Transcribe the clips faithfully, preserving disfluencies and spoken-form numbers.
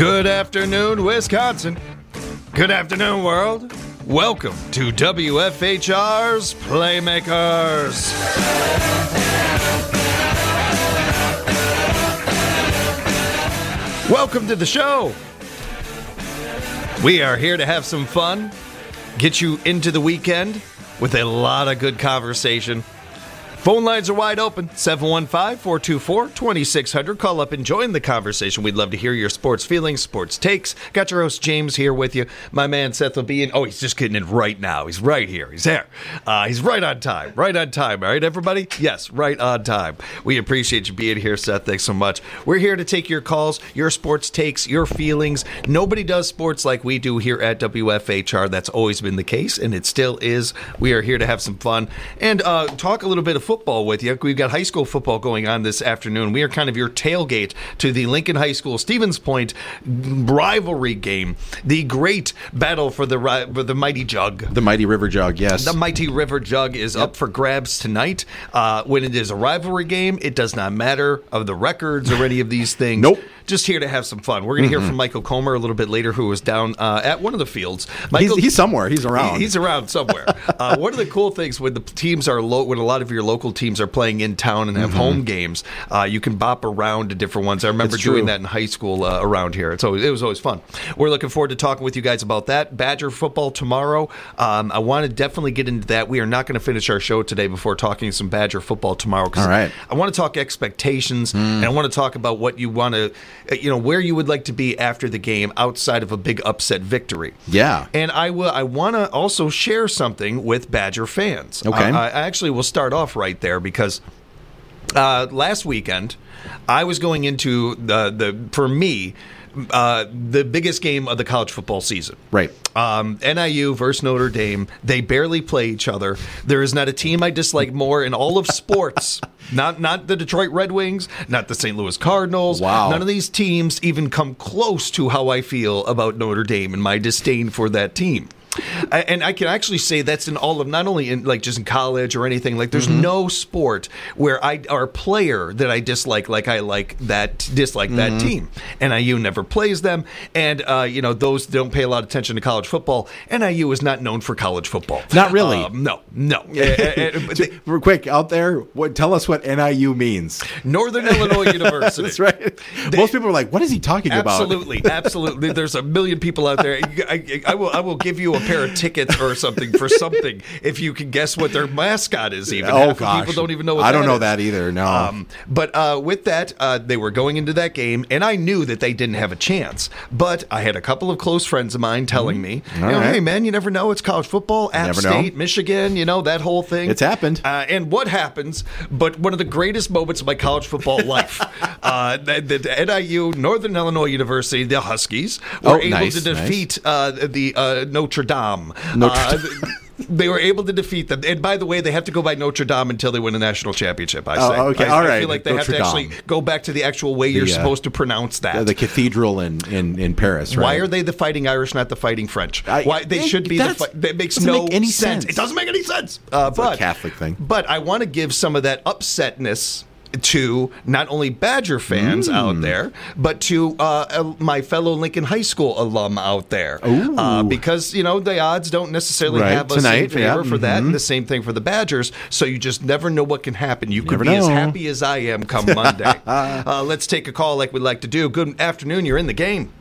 Good afternoon, Wisconsin. Good afternoon, world. Welcome to W F H R's Playmakers. Welcome to the show. We are here to have some fun, get you into the weekend with a lot of good conversation. Phone lines are wide open, seven one five, four two four, two six zero zero. Call up and join the conversation. We'd love to hear your sports feelings, sports takes. Got your host, James, here with you. My man, Seth, will be in. Oh, he's just getting in right now. He's right here. He's there. Uh, he's right on time. Right on time. All right, everybody? Yes, right on time. We appreciate you being here, Seth. Thanks so much. We're here to take your calls, your sports takes, your feelings. Nobody does sports like we do here at W F H R. That's always been the case, and it still is. We are here to have some fun and uh, talk a little bit of football with you. We've got high school football going on this afternoon. We are kind of your tailgate to the Lincoln High School Stevens Point rivalry game, the great battle for the for the mighty jug. The mighty river jug, yes. The mighty river jug is yep. up for grabs tonight. Uh, when it is a rivalry game, it does not matter of the records or any of these things. Nope. Just here to have some fun. We're going to mm-hmm. hear from Michael Comer a little bit later, who was down uh, at one of the fields. Michael, he's, he's somewhere. He's around. He, he's around somewhere. uh, one of the cool things when the teams are low, when a lot of your local teams are playing in town and have mm-hmm. home games, uh, you can bop around to different ones. I remember it's doing true. that in high school uh, around here. It's always, it was always fun. We're looking forward to talking with you guys about that. Badger football tomorrow. Um, I want to definitely get into that. We are not going to finish our show today before talking some Badger football tomorrow. All right. I want to talk expectations, mm. and I want to talk about what you want to, you know, where you would like to be after the game outside of a big upset victory. Yeah. And I will. I want to also share something with Badger fans. Okay. Uh, I actually will start off right there because uh, last weekend I was going into the the for me. Uh, the biggest game of the college football season. Right. Um, N I U versus Notre Dame. They barely play each other. There is not a team I dislike more in all of sports. Not not the Detroit Red Wings, not the Saint Louis Cardinals. Wow. None of these teams even come close to how I feel about Notre Dame and my disdain for that team. And I can actually say that's in all of, not only in like just in college or anything, like there's mm-hmm. no sport where I, or player that I dislike like I like that, dislike mm-hmm. that team. N I U never plays them. And, uh, you know, those don't pay a lot of attention to college football. N I U is not known for college football. Not really. Um, no, no. Real quick, out there, what, tell us what N I U means. Northern Illinois University. That's right. They, Most people are like, what is he talking absolutely, about? Absolutely, absolutely. There's a million people out there. I, I, I will I will give you a pair of tickets or something for something if you can guess what their mascot is. Even oh half gosh, people don't even know what I don't that know is. that either. No, um, but uh, with that, uh, they were going into that game, and I knew that they didn't have a chance. But I had a couple of close friends of mine telling mm-hmm. me, you know, right. "Hey, man, you never know. It's college football. App State, know. Michigan. You know that whole thing. It's happened. Uh, and what happens? But one of the greatest moments of my college football life, uh, the, the N I U, Northern Illinois University, the Huskies were oh, able nice, to defeat nice. uh, the uh, Notre Dame. Notre uh, Dame. They were able to defeat them. And by the way, they have to go by Notre Dame until they win a national championship, I say. Oh, okay, I, all I right. feel like they Notre have to Dame. actually go back to the actual way you're the, uh, supposed to pronounce that. The, the cathedral in, in, in Paris, right? Why are they the Fighting Irish, not the Fighting French? I, Why They it, should be the fi- That makes no make any sense. sense. It doesn't make any sense. Uh, it's but, a Catholic thing. But I want to give some of that upsetness to not only Badger fans mm. out there, but to uh, my fellow Lincoln High School alum out there. Uh, because, you know, the odds don't necessarily right. have us Tonight, in favor yeah. for that, mm-hmm. and the same thing for the Badgers, so you just never know what can happen. You could never be know. as happy as I am come Monday. uh, let's take a call like we like to do. Good afternoon, you're in the game.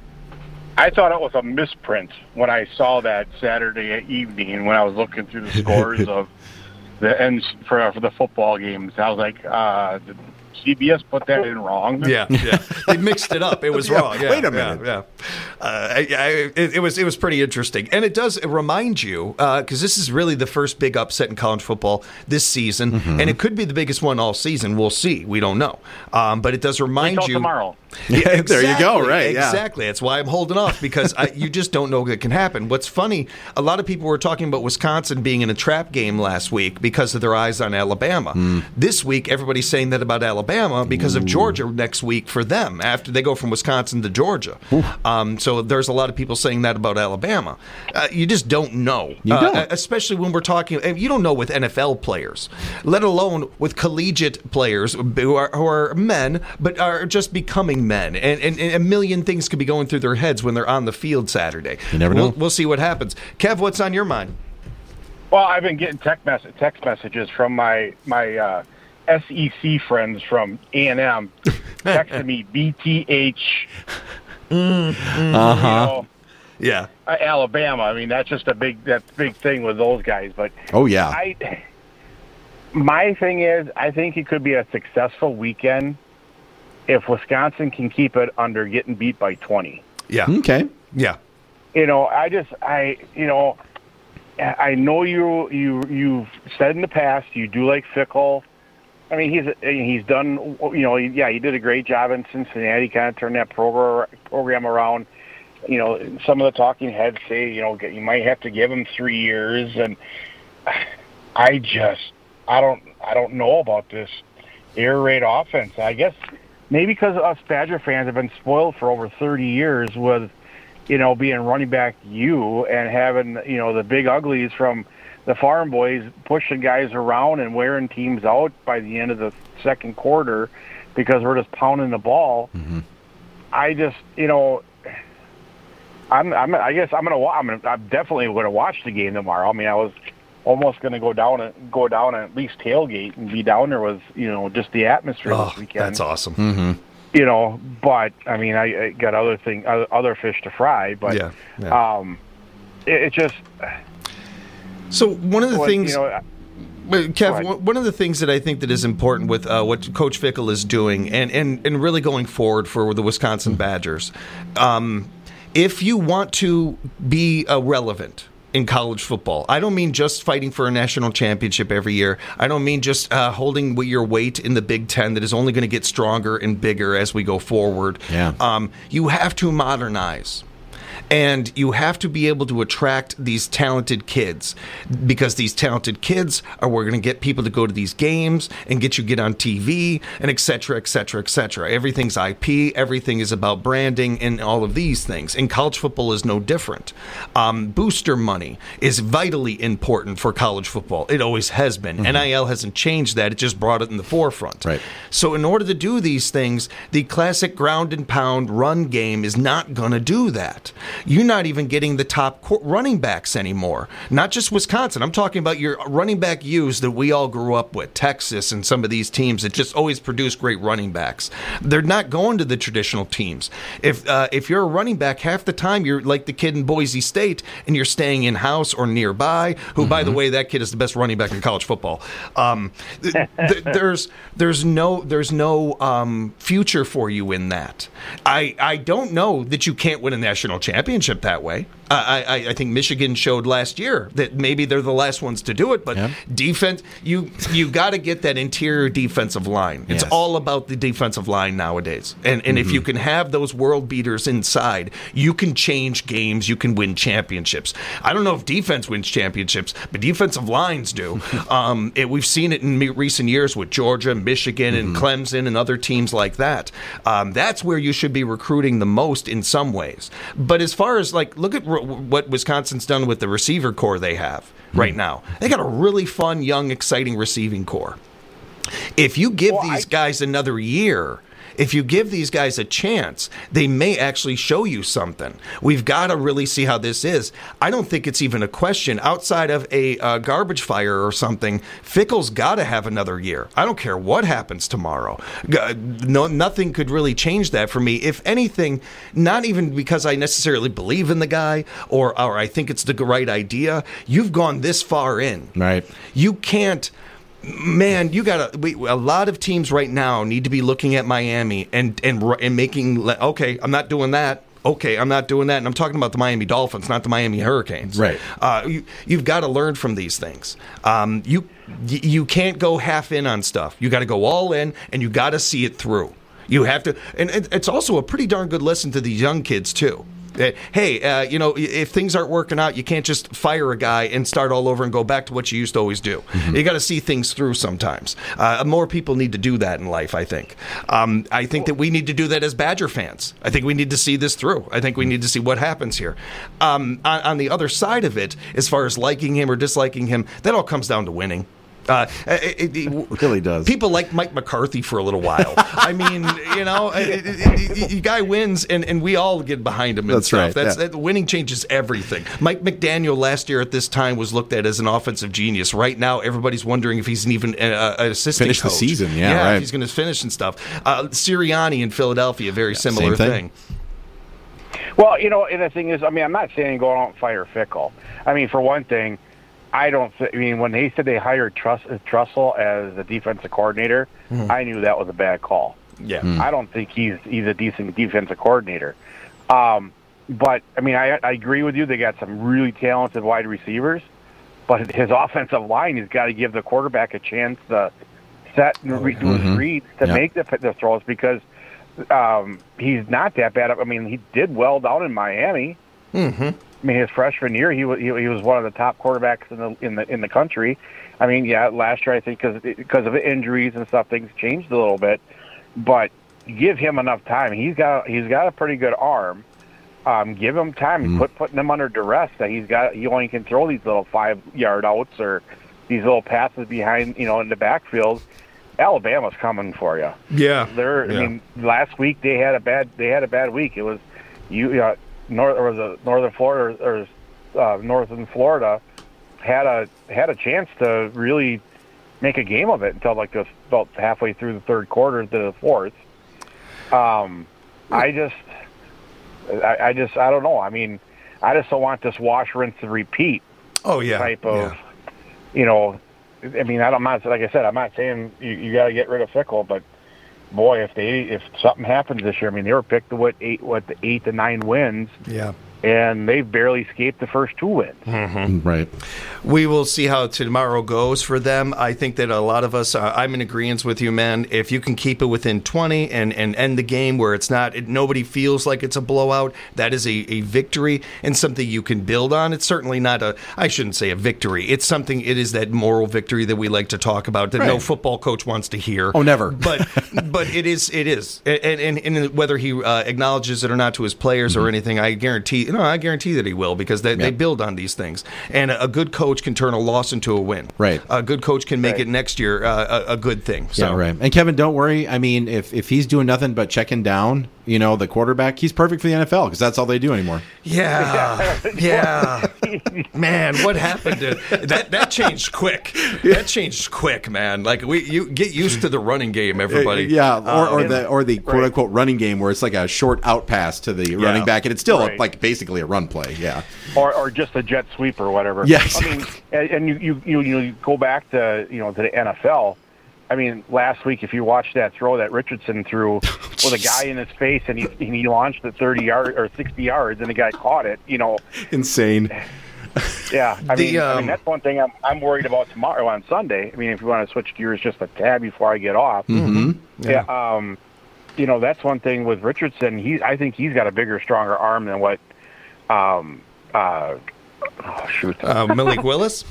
I thought it was a misprint when I saw that Saturday evening when I was looking through the scores of the ends for for the football games. I was like, uh, did C B S put that in wrong? Yeah, yeah. They mixed it up. It was yeah, wrong. Yeah, wait a minute. Yeah, yeah. Uh, I, I, it, it was it was pretty interesting, and it does remind you because uh, this is really the first big upset in college football this season, mm-hmm. and it could be the biggest one all season. We'll see. We don't know, um, but it does remind Wait till you tomorrow. Yeah, exactly, there you go. Right. Exactly. Yeah. That's why I'm holding off because I, you just don't know what can happen. What's funny, a lot of people were talking about Wisconsin being in a trap game last week because of their eyes on Alabama. Mm. This week, everybody's saying that about Alabama. Alabama because of Georgia next week for them after they go from Wisconsin to Georgia. Um, so there's a lot of people saying that about Alabama. Uh, you just don't know, You uh, don't. especially when we're talking. You don't know with N F L players, let alone with collegiate players who are, who are men but are just becoming men, and, and, and a million things could be going through their heads when they're on the field Saturday. You never know. We'll, we'll see what happens. Kev, what's on your mind? Well, I've been getting text mess- text messages from my my uh, S E C friends from A and M texting me B T H. Uh You huh. know, Yeah. uh, Alabama. I mean, that's just a big that's a big thing with those guys. But Oh yeah. I, my thing is, I think it could be a successful weekend if Wisconsin can keep it under getting beat by twenty. Yeah. Okay. Yeah. You know, I just, I, you know, I know you, you, you've said in the past you do like Fickle. I mean, he's he's done, you know, yeah, he did a great job in Cincinnati, kind of turned that program program around. You know, some of the talking heads say, you know, you might have to give him three years, and I just, I don't, I don't know about this air raid offense. I guess maybe because us Badger fans have been spoiled for over thirty years with, you know, being running back you and having, you know, the big uglies from the farm boys pushing guys around and wearing teams out by the end of the second quarter because we're just pounding the ball. Mm-hmm. I just, you know, I'm, I'm, I guess I'm gonna, wa- I'm gonna, I'm definitely gonna watch the game tomorrow. I mean, I was almost gonna go down and go down and at least tailgate and be down there with, you know, just the atmosphere Oh, this weekend. that's awesome. Mm-hmm. You know, but I mean, I, I got other thing, other other fish to fry. But Yeah, yeah. um, it, it just So one of the what, things, you know, But, Go Kev, ahead. one one of the things that I think that is important with uh, what Coach Fickle is doing, and, and, and really going forward for the Wisconsin Badgers, um, if you want to be uh, relevant in college football, I don't mean just fighting for a national championship every year. I don't mean just uh, holding your weight in the Big Ten that is only going to get stronger and bigger as we go forward. Yeah. Um, you have to modernize. And you have to be able to attract these talented kids, because these talented kids are we're going to get people to go to these games and get you get on T V and et cetera, et cetera, et cetera. Everything's I P. Everything is about branding and all of these things. And college football is no different. Um, booster money is vitally important for college football. It always has been. Mm-hmm. N I L hasn't changed that. It just brought it in the forefront. Right. So in order to do these things, the classic ground and pound run game is not going to do that. You're not even getting the top co- running backs anymore. Not just Wisconsin. I'm talking about your running back U's that we all grew up with, Texas and some of these teams that just always produce great running backs. They're not going to the traditional teams. If uh, if you're a running back, half the time you're like the kid in Boise State and you're staying in-house or nearby, who, mm-hmm. by the way, that kid is the best running back in college football. Um, th- th- there's there's no there's no um, future for you in that. I, I don't know that you can't win a national championship that way. I, I, I think Michigan showed last year that maybe they're the last ones to do it, but yeah. defense, you you got to get that interior defensive line. It's yes. all about the defensive line nowadays. And and mm-hmm. if you can have those world beaters inside, you can change games, you can win championships. I don't know if defense wins championships, but defensive lines do. um, it, we've seen it in me- recent years with Georgia, Michigan, mm-hmm. and Clemson and other teams like that. Um, that's where you should be recruiting the most in some ways. But as far as, like, look at r- what Wisconsin's done with the receiver core they have mm-hmm. right now. They got a really fun, young, exciting receiving core. If you give well, these I- guys another year, if you give these guys a chance, they may actually show you something. We've got to really see how this is. I don't think it's even a question. Outside of a uh, garbage fire or something, Fickle's got to have another year. I don't care what happens tomorrow. No, nothing could really change that for me. If anything, not even because I necessarily believe in the guy or, or I think it's the right idea. You've gone this far in. Right. You can't. Man, you got to. A lot of teams right now need to be looking at Miami and and and making. Okay, I'm not doing that. Okay, I'm not doing that. And I'm talking about the Miami Dolphins, not the Miami Hurricanes. Right. Uh, you, you've got to learn from these things. Um, you you can't go half in on stuff. You got to go all in, and you got to see it through. You have to, and it's also a pretty darn good lesson to these young kids too. Hey, uh, you know, if things aren't working out, you can't just fire a guy and start all over and go back to what you used to always do. Mm-hmm. You got to see things through sometimes. Uh, more people need to do that in life, I think. Um, I think that we need to do that as Badger fans. I think we need to see this through. I think we need to see what happens here. Um, on, on the other side of it, as far as liking him or disliking him, that all comes down to winning. Uh, it, it, it really does. People like Mike McCarthy for a little while. I mean, you know, the guy wins, and, and we all get behind him and That's stuff. right. That's yeah. that, winning changes everything. Mike McDaniel last year at this time was looked at as an offensive genius. Right now, everybody's wondering if he's even uh, an assistant finish coach. the season. Yeah, yeah right. If he's going to finish and stuff. Uh, Sirianni in Philadelphia, very similar Same thing. thing. Well, you know, and the thing is, I mean, I'm not saying go out and fire Fickell. I mean, for one thing, I don't. Th- I mean, when they said they hired Truss- Trussell as the defensive coordinator, mm. I knew that was a bad call. Yeah, mm. I don't think he's he's a decent defensive coordinator. Um, but I mean, I, I agree with you. They got some really talented wide receivers, but his offensive line has got to give the quarterback a chance to set and re- do his mm-hmm. reads to yeah. make the, the throws because um, he's not that bad. I mean, he did well down in Miami. Mm-hmm. I mean, his freshman year, he was he, he was one of the top quarterbacks in the in the in the country. I mean, yeah, last year I think because because of injuries and stuff, things changed a little bit. But give him enough time. He's got he's got a pretty good arm. Um, give him time. Mm. Put putting him under duress. That he's got he only can throw these little five yard outs or these little passes behind you know in the backfield. Alabama's coming for you. Yeah, they're. Yeah. I mean, last week they had a bad they had a bad week. It was you. Uh, North or was it Northern Florida or uh, Northern Florida had a had a chance to really make a game of it until like the, about halfway through the third quarter to the fourth. Um, I just, I, I just, I don't know. I mean, I just don't want this wash, rinse, and repeat. Oh yeah, type of, yeah. you know. I mean, I'm not like I said. I'm not saying you, you got to get rid of Fickell, but. Boy, if they if something happens this year, I mean, they were picked to what eight, what the eight to nine wins. Yeah. And they've barely escaped the first two wins. Mm-hmm. Right. We will see how tomorrow goes for them. I think that a lot of us, uh, I'm in agreement with you, man. If you can keep it within twenty and, and end the game where it's not, it, nobody feels like it's a blowout, that is a, a victory and something you can build on. It's certainly not a, I shouldn't say a victory. It's something, it is that moral victory that we like to talk about that right. no football coach wants to hear. Oh, never. But but it is, it is. And, and, and whether he uh, acknowledges it or not to his players mm-hmm. or anything, I guarantee No, I guarantee that he will because they, yep. they build on these things. And a, a good coach can turn a loss into a win. Right. A good coach can make right. it next year uh, a, a good thing. So. Yeah, right. And Kevin, don't worry. I mean, if, if he's doing nothing but checking down, you know, the quarterback, he's perfect for the N F L because that's all they do anymore. Yeah. Yeah. Man, what happened to that? That changed quick. That changed quick, man. Like we, you get used to the running game, everybody. Yeah, or, um, or the or the quote unquote right. running game where it's like a short out pass to the yeah. running back, and it's still right. a, like basically a run play. Yeah. Or or just a jet sweep or whatever. Yeah. I mean, and, and you, you you you go back to you know to the N F L. I mean, last week, if you watched that throw that Richardson threw with a guy in his face and he and he launched it thirty yards or sixty yards and the guy caught it, you know, insane. Yeah, I the, mean, um, I mean that's one thing I'm I'm worried about tomorrow on Sunday. I mean, if you want to switch gears just a tad before I get off, mm-hmm. yeah, yeah um, you know, that's one thing with Richardson. He, I think he's got a bigger, stronger arm than what, um, uh, oh shoot, uh, Malik Willis.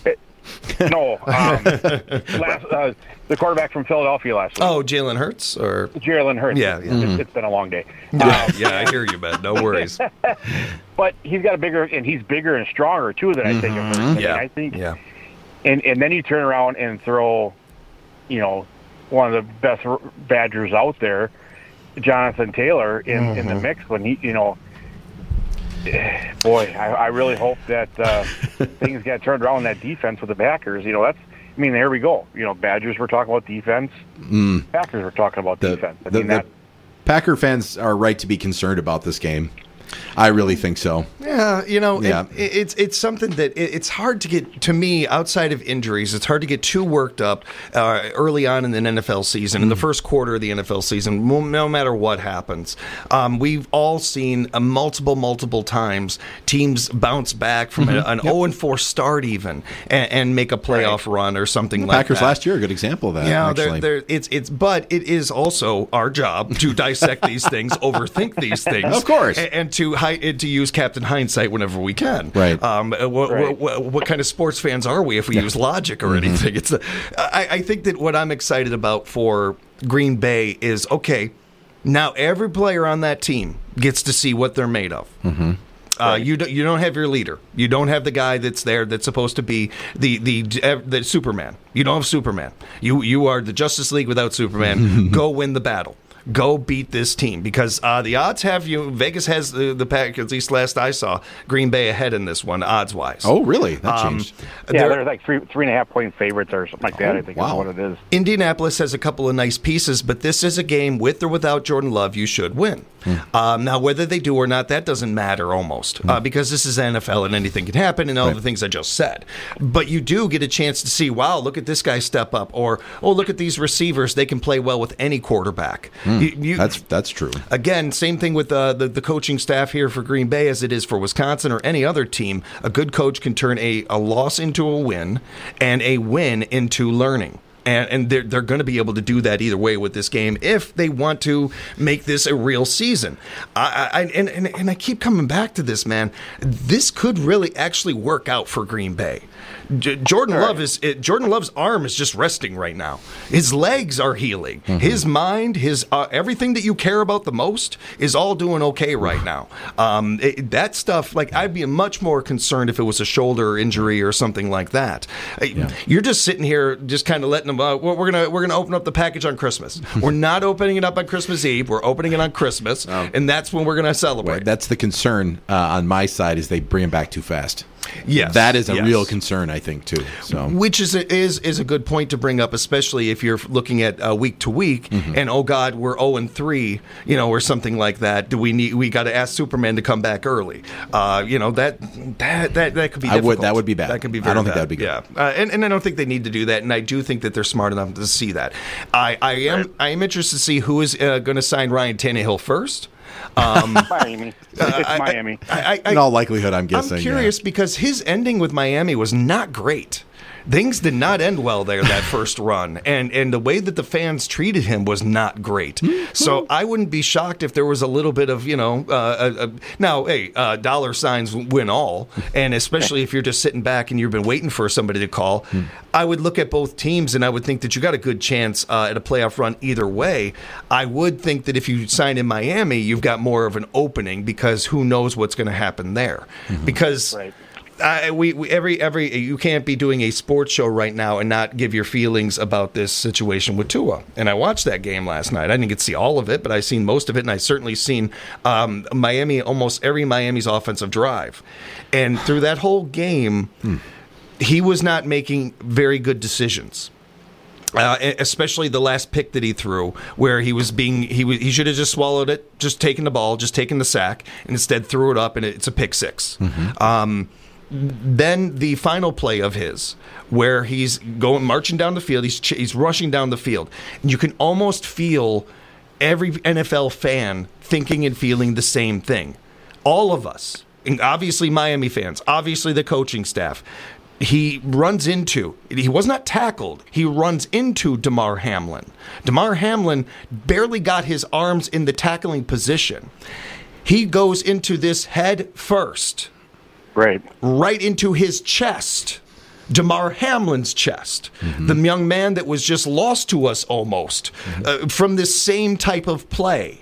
No, um, last, uh, the quarterback from Philadelphia last week. Oh, Jalen Hurts or Jalen Hurts. Yeah, yeah. It's, it's been a long day. Yeah, Um, yeah, I hear you, man. No worries. But he's got a bigger, and he's bigger and stronger too than I think. Of Hurts. I mean, Yeah, I think. yeah. And and then you turn around and throw, you know, one of the best Badgers out there, Jonathan Taylor, in, mm-hmm. in the mix when he, you know. Boy, I, I really hope that uh, things get turned around in that defense with the Packers. You know, that's. I mean, there we go. You know, Badgers were talking about defense. Mm. Packers were talking about the, defense. I the, mean, that. The Packer fans are right to be concerned about this game. I really think so. Yeah, you know, yeah. It, it's it's something that it, it's hard to get, to me, outside of injuries, it's hard to get too worked up uh, early on in the N F L season, mm. in the first quarter of the N F L season, no matter what happens. Um, we've all seen uh, multiple, multiple times teams bounce back from mm-hmm. a, an yep. oh and four start even and, and make a playoff right. run or something the like Packers that. last year, a good example of that, yeah, actually. They're, they're, it's, it's, but it is also our job to dissect these things, overthink these things. Of course. And, and to hi- to use Captain Hindsight whenever we can. Right. Um, what, Right. what, what kind of sports fans are we if we use logic or anything? It's. A, I, I think that what I'm excited about for Green Bay is okay. Now every player on that team gets to see what they're made of. Mm-hmm. Uh, you don't. You don't have your leader. You don't have the guy that's there that's supposed to be the the the Superman. You don't have Superman. You you are the Justice League without Superman. Go win the battle. Go beat this team because uh, the odds have you. Vegas has the the pack. At least last I saw, Green Bay ahead in this one odds wise. Oh, really? That Um, changed. Yeah, They're- they're like three three and a half point favorites or something like that. Oh, I think wow. is what it is. Indianapolis has a couple of nice pieces, but this is a game with or without Jordan Love you should win. Um, now, whether they do or not, that doesn't matter almost uh, because this is N F L and anything can happen and all Right. the things I just said. But you do get a chance to see, wow, look at this guy step up, or oh, look at these receivers. They can play well with any quarterback. You- you- That's that's true. Again, same thing with uh, the, the coaching staff here for Green Bay as it is for Wisconsin or any other team. A good coach can turn a, a loss into a win and a win into learning. And, and they're, they're going to be able to do that either way with this game if they want to make this a real season. I, I, and, and, and I keep coming back to this, man. This could really actually work out for Green Bay. J- Jordan All right. Love is it, Jordan Love's arm is just resting right now. His legs are healing. His mind, his uh, everything that you care about the most is all doing okay right now. Um, it, that stuff, like I'd be much more concerned if it was a shoulder injury or something like that. Uh, You're just sitting here, just kind of letting them. Uh, we're we're gonna we're gonna open up the package on Christmas. We're not opening it up on Christmas Eve. We're opening it on Christmas, and that's when we're gonna celebrate. That's the concern uh, on my side is they bring him back too fast. Yes, That is a yes. real concern, I think, too. So Which is a, is is a good point to bring up, especially if you're looking at uh, week to week, and oh God, we're zero and three, you know, or something like that. Do we need? We got to ask Superman to come back early. Uh, you know that that that that could be. I would- Difficult. that would be bad. That could be. I Very don't think bad. that'd be good. Yeah, uh, and and I don't think they need to do that. And I do think that they're smart enough to see that. I I am I am interested to see who is uh, going to sign Ryan Tannehill first. Um, Miami. It's I- Miami. I, I, in all likelihood, I'm guessing. I'm curious because his ending with Miami was not great. Things did not end well there that first run, and and the way that the fans treated him was not great. So I wouldn't be shocked if there was a little bit of you know. Uh, uh, uh, now, hey, uh, dollar signs win all, and especially if you're just sitting back and you've been waiting for somebody to call. I would look at both teams, and I would think that you got a good chance uh, at a playoff run either way. I would think that if you sign in Miami, you've got more of an opening because who knows what's going to happen there? Because. Right. I, we, we every every you can't be doing a sports show right now and not give your feelings about this situation with Tua. And I watched that game last night. I didn't get to see all of it, but I seen most of it, and I certainly seen um, Miami almost every Miami's offensive drive. And through that whole game, hmm. he was not making very good decisions. Uh, especially the last pick that he threw, where he was being he was, he should have just swallowed it, just taken the ball, just taken the sack, and instead threw it up, and it's a pick six. Mm-hmm. Um, Then the final play of his, where he's going marching down the field, he's he's rushing down the field, and you can almost feel every N F L fan thinking and feeling the same thing. All of us, and obviously Miami fans, obviously the coaching staff. He runs into, he was not tackled, he runs into Damar Hamlin. Damar Hamlin barely got his arms in the tackling position. He goes into this head first. Right. Right into his chest, Damar Hamlin's chest, mm-hmm. the young man that was just lost to us almost mm-hmm. uh, from this same type of play.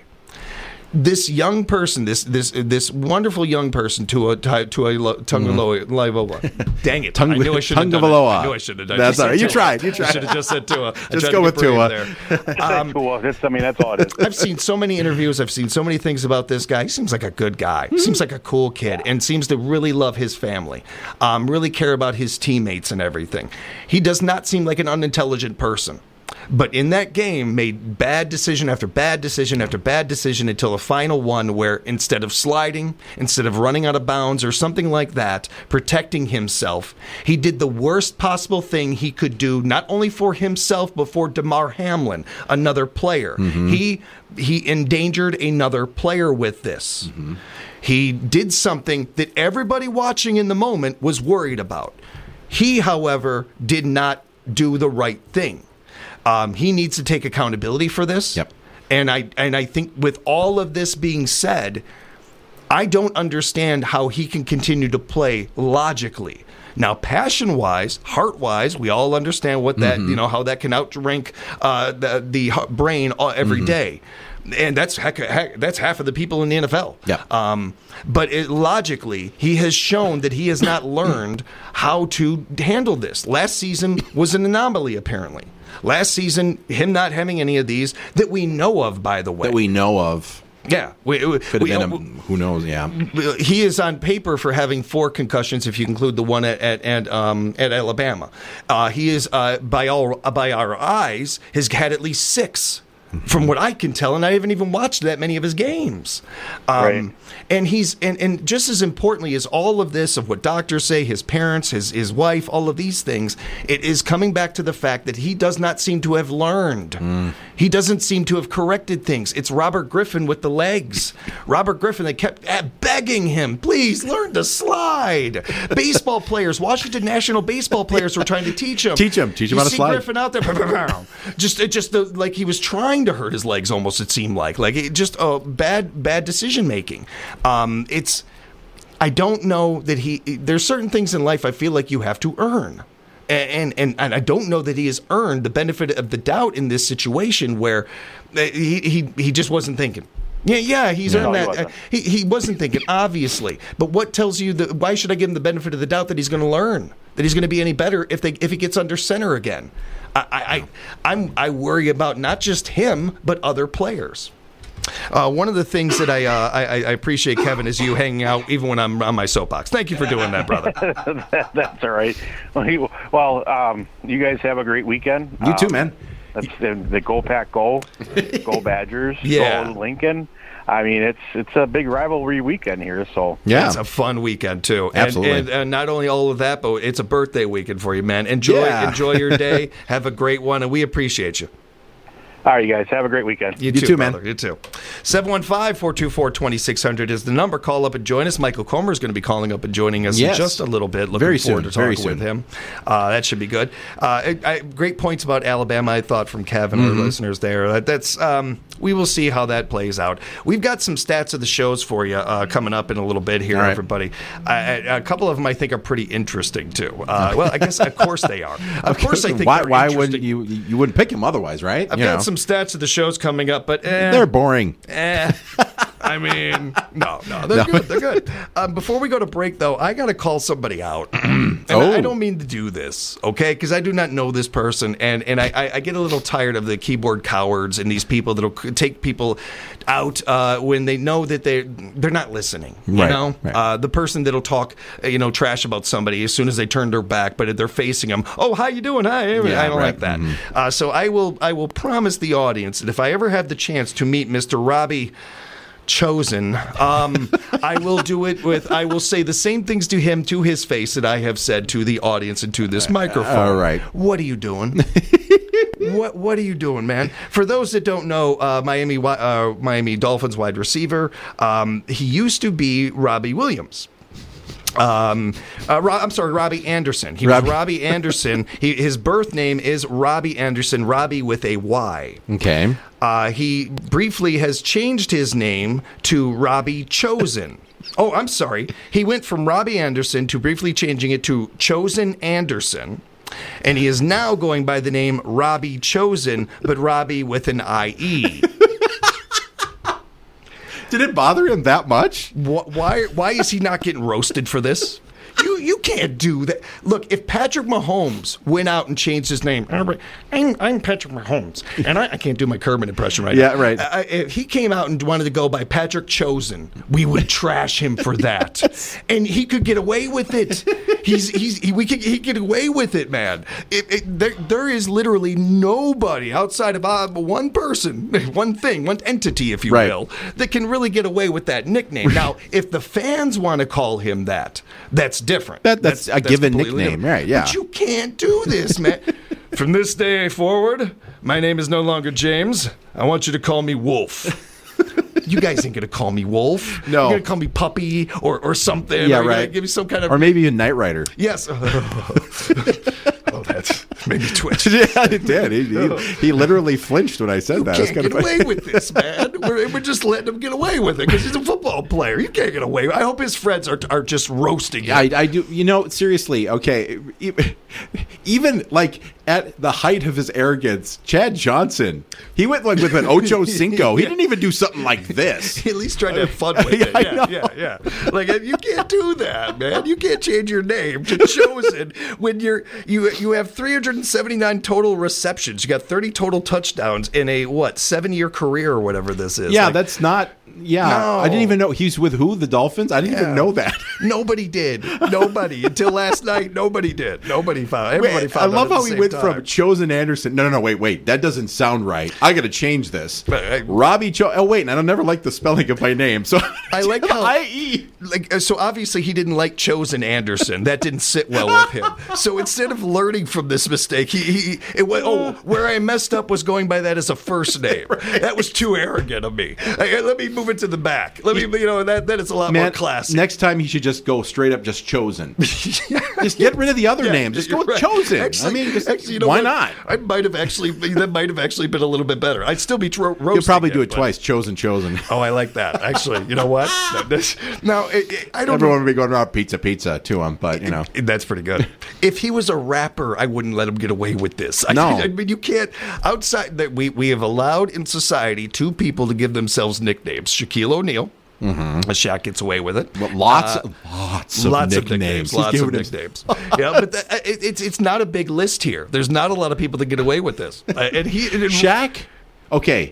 This young person, this this this wonderful young person, to a to a Tagovailoa. Mm-hmm. Dang it! Tung- I knew I should have done it. I knew I should have done it. That's all right. You tried. You tried. I should have just said Tua. Just go with Tua. There. Um, Tua. That's, I mean, that's all it is. I've seen so many interviews. I've seen so many things about this guy. He seems like a good guy. He seems like a cool kid, and seems to really love his family. Um, really care about his teammates and everything. He does not seem like an unintelligent person. But in that game, made bad decision after bad decision after bad decision until the final one where instead of sliding, instead of running out of bounds or something like that, protecting himself, he did the worst possible thing he could do, not only for himself, but for Damar Hamlin, another player. Mm-hmm. He he endangered another player with this. Mm-hmm. He did something that everybody watching in the moment was worried about. He, however, did not do the right thing. Um, he needs to take accountability for this. Yep. And I and I think with all of this being said, I don't understand how he can continue to play logically. Now, passion-wise, heart-wise, we all understand what that, mm-hmm. you know, how that can outrank uh, the, the brain every mm-hmm. day. And that's heck, heck, that's half of the people in the N F L. Yeah. Um, but it, logically, he has shown that he has not learned how to handle this. Last season was an anomaly, apparently. Last season, him not having any of these that we know of, by the way. That we know of. Yeah. We, we, Could have we, been a, who knows, yeah. He is on paper for having four concussions, if you include the one at at, at, um, at Alabama. Uh, he is, uh, by all by our eyes, has had at least six. From what I can tell, and I haven't even watched that many of his games. Um, right. And he's and, and just as importantly as all of this, of what doctors say, his parents, his his wife, all of these things, it is coming back to the fact that he does not seem to have learned. Mm. He doesn't seem to have corrected things. It's Robert Griffin with the legs. Robert Griffin, they kept begging him, please learn to slide. Baseball players, Washington National baseball players were trying to teach him. Teach him. Teach him you how to see slide. Griffin out there, just it just the, like he was trying to hurt his legs almost, it seemed like. Like, it just uh, bad, bad decision-making. Um, it's, I don't know that he, there's certain things in life I feel like you have to earn. And, and and I don't know that he has earned the benefit of the doubt in this situation where he he, he just wasn't thinking. Yeah, yeah, he's no, earned he that. wasn't. He he wasn't thinking, obviously. But what tells you that? Why should I give him the benefit of the doubt that he's going to learn? That he's going to be any better if they if he gets under center again? I I I'm I worry about not just him but other players. Uh, one of the things that I, uh, I I appreciate, Kevin, is you hanging out even when I'm on my soapbox. Thank you for doing that, brother. that, that's all right. Well, um, you guys have a great weekend. You too, um, man. That's the, the Go Pack Go, Go Badgers, Yeah. Go Lincoln. I mean, it's it's a big rivalry weekend here, so Yeah. It's a fun weekend too. And, Absolutely. And, and not only all of that, but it's a birthday weekend for you, man. Enjoy Yeah. enjoy your day. Have a great one, and we appreciate you. all right, you guys have a great weekend. You, You too, too, man. brother. You too. seven one five, four two four, two six zero zero is the number. Call up and join us. Michael Comer is going to be calling up and joining us Yes. in just a little bit. Looking Very forward soon, to very talking with soon. him. Uh, that should be good. Uh, I, I, great points about Alabama, I thought, from Kevin, Mm-hmm. our listeners there. That, that's um, we will see how that plays out. We've got some stats of the shows for you uh, coming up in a little bit here, All right. everybody. I, I, a couple of them I think are pretty interesting, too. Uh, well, I guess, of course they are. Of course I think why they're why interesting. wouldn't you you wouldn't pick him otherwise, right? I've You got know. some stats of the shows coming up, but eh, They're boring. Eh, I mean, no, no, they're No. good. They're good. Um, before we go to break, though, I got to call somebody out. And Oh. I, I don't mean to do this, okay? Because I do not know this person, and and I, I, I get a little tired of the keyboard cowards and these people that'll c- take people out uh, when they know that they they're not listening. You Right, know, right. uh, the person that'll talk, uh, you know, trash about somebody as soon as they turn their back, but they're facing them. Oh, how you doing? Hi. Yeah, I don't right. like that. Mhm. Uh, so I will I will promise the audience that if I ever have the chance to meet Mister Robbie Chosen, um, I will do it with, I will say the same things to him, to his face, that I have said to the audience and to this microphone. all right. What are you doing? What What are you doing, man? For those that don't know, uh, Miami wi- uh, Miami Dolphins wide receiver, um, he used to be Robbie Williams. Um, uh, Ro- I'm sorry, Robbie Anderson. He Robbie. was Robbie Anderson. He, his birth name is Robbie Anderson. Robbie with a Y. Okay. Uh, he briefly has changed his name to Robbie Chosen. Oh, I'm sorry. He went from Robbie Anderson to briefly changing it to Chosen Anderson. And he is now going by the name Robbie Chosen, but Robbie with an I E. Did it bother him that much? Wh- Why, why is he not getting roasted for this? You you can't do that. Look, if Patrick Mahomes went out and changed his name, I'm, I'm Patrick Mahomes, and I, I can't do my Kermit impression right Yeah, now. right. Uh, if he came out and wanted to go by Patrick Chosen, we would trash him for that, and he could get away with it. He's he's he, we could he could get away with it, man. It, it, there there is literally nobody outside of uh, one person, one thing, one entity, if you Right. will, that can really get away with that nickname. Now, if the fans want to call him that, that's different. That- that's a given completely nickname, right, yeah. But you can't do this, man. From this day forward, my name is no longer James. I want you to call me Wolf. You guys ain't gonna call me Wolf. No. You're gonna call me Puppy or, or something. Yeah, or you're gonna right. Give me some kind of Or maybe a Knight Rider. yes. Oh, that's made me twitch. Yeah, it did. He, he, he literally flinched when I said You that. can't It's kinda get funny. away with this, man. We're, we're just letting him get away with it because he's a football player. You can't get away. I hope his friends are are just roasting him. I, I do. You know, seriously. Okay, e- even like at the height of his arrogance, Chad Johnson, he went like with an Ocho Cinco. He didn't even do something like this. He at least tried to have fun with it. I Yeah, know. yeah, yeah. Like you can't do that, man. You can't change your name to Chosen when you're you you have three hundred seventy-nine total receptions. You got thirty total touchdowns in a what seven year career or whatever this is. Yeah, Like, that's not. Yeah, No. I didn't even know he's with who? The Dolphins? I didn't Yeah. even know that. nobody did. Nobody until last night. Nobody did. Nobody found. Everybody Wait, found. I love out at how the he same went time. from Chosen Anderson. No, no, no. Wait, wait. That doesn't sound right. I got to change this. But I- Robbie Cho. Oh, wait. And I don't never like the spelling of my name. So I like how- I E. Like uh, so obviously he didn't like Chosen Anderson. That didn't sit well with him. So instead of learning from this mistake, he, he it went, oh, where I messed up was going by that as a first name. That was too arrogant of me. Uh, let me move it to the back. Let me, you know, that that is a lot more Man, classy. next time he should just go straight up, just Chosen. Just get rid of the other Yeah, names. Just go you're with right. Chosen. Actually, I mean, just, actually, you know why what? not? I might have actually that might have actually been a little bit better. I'd still be ro- roasting. You'll probably do it but- twice. Chosen, Chosen. Oh, I like that. Actually, you know what? No, this, now it, it, I don't. Everyone would be going around pizza, pizza to him, but you know. That's pretty good. If he was a rapper, I wouldn't let him get away with this. I, No. I mean, you can't. Outside that, we we have allowed in society two people to give themselves nicknames: Shaquille O'Neal. Mm-hmm. Shaq gets away with it. Well, lots, Uh, lots of lots nicknames. of nicknames. He's Lots of giving him- nicknames. Yeah, but the, it, it's it's not a big list here. There's not a lot of people that get away with this. Uh, and he and Shaq, okay,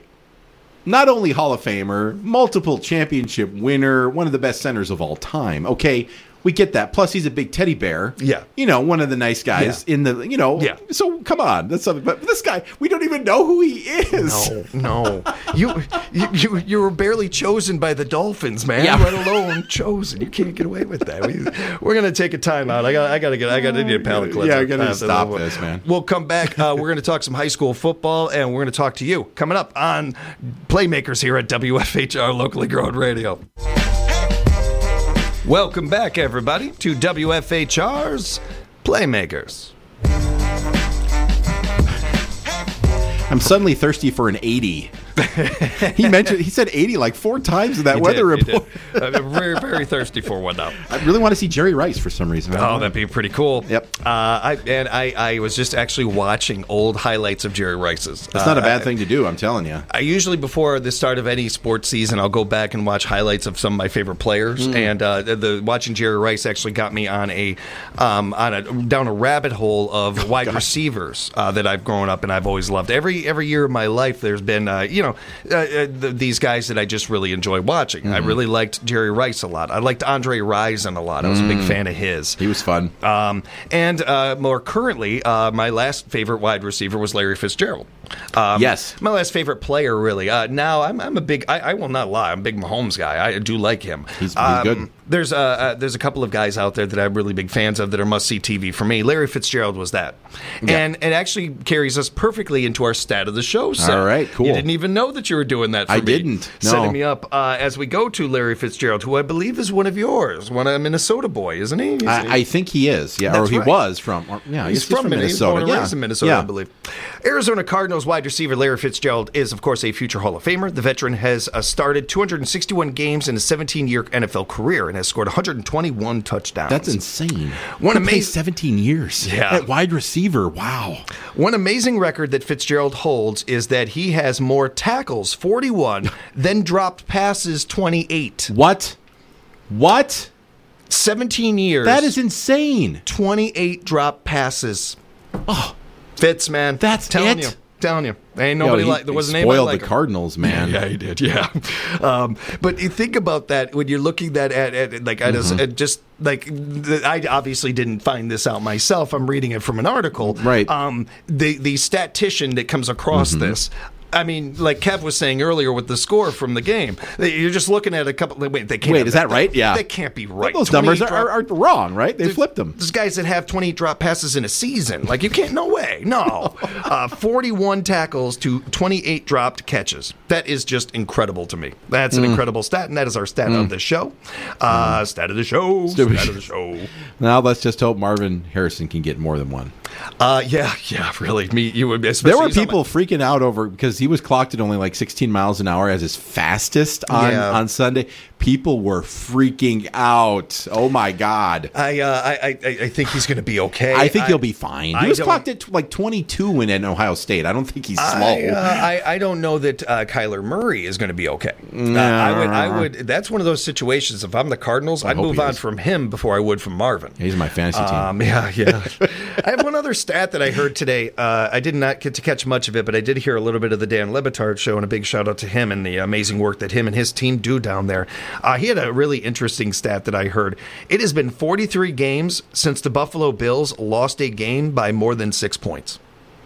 not only Hall of Famer, multiple championship winner, one of the best centers of all time. Okay, we get that. Plus, he's a big teddy bear. Yeah. You know, one of the nice guys Yeah. in the, you know. Yeah. So, come on. That's something. But this guy, we don't even know who he is. No, no. You, you, you, you were barely chosen by the Dolphins, man. Yeah. Let alone chosen. You can't get away with that. We, we're gonna take a timeout. I got, I got to get, I got to need a palate cleanser. Yeah, I gotta Uh, stop we'll- this, man. We'll come back. Uh, we're gonna talk some high school football, and we're gonna talk to you coming up on Playmakers here at W F H R Locally Grown Radio. Welcome back, everybody, to W F H R's Playmakers. I'm suddenly thirsty for an eighty. He mentioned, he said eighty like four times in that He weather did, he report. did. I'm very, very thirsty for one now. I really want to see Jerry Rice for some reason. I don't Oh, know. that'd be pretty cool. Yep. Uh, I and I, I was just actually watching old highlights of Jerry Rice's. That's not a bad uh, thing to do, I'm telling you. I usually, before the start of any sports season, I'll go back and watch highlights of some of my favorite players. And uh, the, the watching Jerry Rice actually got me on a um, on a down a rabbit hole of wide receivers uh, that I've grown up and I've always loved. Every every year of my life, there's been uh, you know uh, uh, the, these guys that I just really enjoy watching. I really liked Jerry Rice a lot. I liked Andre Rison a lot. I was a big fan of his. He was fun. Um, and uh, more currently, uh, my last favorite wide receiver was Larry Fitzgerald. Um, Yes. my last favorite player, really. Uh, now, I'm, I'm a big. I, I will not lie. I'm a big Mahomes guy. I do like him. He's- he's Um, good. There's uh, uh, there's a couple of guys out there that I'm really big fans of that are must see T V for me. Larry Fitzgerald was that, and it actually carries us perfectly into our stat of the show. Set. All right, cool. You didn't even know that you were doing that. For I me, didn't, no. Setting me up uh, as we go to Larry Fitzgerald, who I believe is one of yours, one a Minnesota boy, isn't he? Is he? I, I think he is, yeah, or That's he right. was from, or, yeah, He's, I guess from, Minnesota. He's born and yeah. raised in Minnesota, yeah. I believe. Arizona Cardinals wide receiver Larry Fitzgerald is, of course, a future Hall of Famer. The veteran has uh, started two hundred sixty-one games in a seventeen-year N F L career and has scored one hundred twenty-one touchdowns. That's insane. One He played amazing- seventeen years. Yeah. At wide receiver. Wow. One amazing record that Fitzgerald holds is that he has more tackles, forty-one, than dropped passes, twenty-eight. What? What? seventeen years. That is insane. twenty-eight drop passes. Oh, Fitz, man. That's telling it? you. Telling you. Ain't nobody Yo, he- like there he wasn't anybody spoiled like the him. Cardinals, man. Yeah, he did. Yeah, um, but you think about that when you're looking that at, at like at, Mm-hmm. us, at just like the, I obviously didn't find this out myself. I'm reading it from an article. Right. Um, the the statistician that comes across Mm-hmm. this. I mean, like Kev was saying earlier with the score from the game, you're just looking at a couple. Wait, they can't. Wait, have is that right? Yeah. that can't be right. Those numbers are, twenty-eight are, are wrong, right? They flipped them. There's guys that have twenty-eight drop passes in a season. Like, you can't, no way. No. Uh, forty-one tackles to twenty-eight dropped catches. That is just incredible to me. That's an Mm. incredible stat, and that is our stat of the show. Uh, Stat of the show. Stupid. Stat of the show. Now let's just hope Marvin Harrison can get more than one. Uh, yeah, yeah, really. Me, you would. There were people freaking out over because he was clocked at only like sixteen miles an hour as his fastest on, Yeah. on Sunday. People were freaking out. Oh my God! I, uh, I, I, I think he's going to be okay. I think I, he'll be fine. He I was don't- clocked at like twenty-two in, in Ohio State. I don't think he's slow. I, uh, I, I don't know that uh, Kyler Murray is going to be okay. Uh, I would, I would. That's one of those situations. If I'm the Cardinals, I'd hope move he on is. from him before I would from Marvin. He's my fantasy team. Um, yeah, yeah. I have one other stat that I heard today. Uh, I did not get to catch much of it, but I did hear a little bit of the Dan Lebitard show, and a big shout out to him and the amazing work that him and his team do down there. Uh, he had a really interesting stat that I heard. It has been forty-three games since the Buffalo Bills lost a game by more than six points.